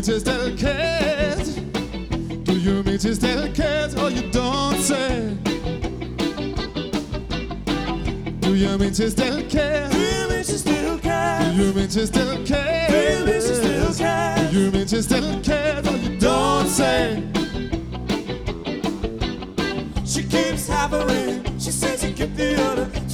she still cares? Do you mean she still cares or you don't say? Do you mean she still cares? Do you mean she still cares? Do you mean she still cares? Do you mean she still cares? Do you mean she still cares or you don't say? She keeps hammering. She says you get the other.